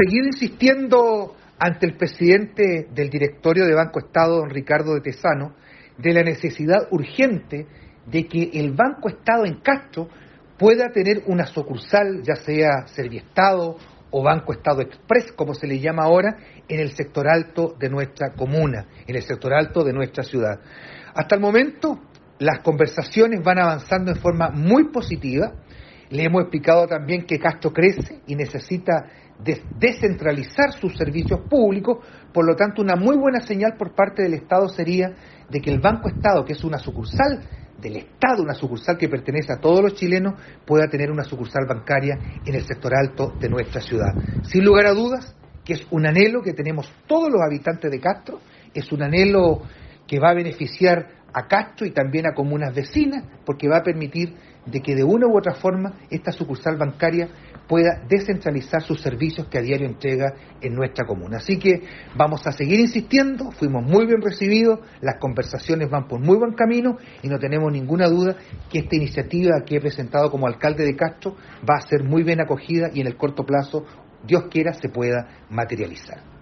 seguido insistiendo ante el presidente del directorio de Banco Estado, don Ricardo de Tessano, de la necesidad urgente de que el Banco Estado en Castro pueda tener una sucursal, ya sea Serviestado o Banco Estado Express, como se le llama ahora, en el sector alto de nuestra comuna, en el sector alto de nuestra ciudad. Hasta el momento, las conversaciones van avanzando en forma muy positiva. Le hemos explicado también que Castro crece y necesita descentralizar sus servicios públicos, por lo tanto una muy buena señal por parte del Estado sería de que el Banco Estado, que es una sucursal del Estado, una sucursal que pertenece a todos los chilenos, pueda tener una sucursal bancaria en el sector alto de nuestra ciudad. Sin lugar a dudas, que es un anhelo que tenemos todos los habitantes de Castro, es un anhelo que va a beneficiar a Castro y también a comunas vecinas, porque va a permitir de que de una u otra forma esta sucursal bancaria pueda descentralizar sus servicios que a diario entrega en nuestra comuna. Así que vamos a seguir insistiendo, fuimos muy bien recibidos, las conversaciones van por muy buen camino y no tenemos ninguna duda que esta iniciativa que he presentado como alcalde de Castro va a ser muy bien acogida y en el corto plazo, Dios quiera, se pueda materializar.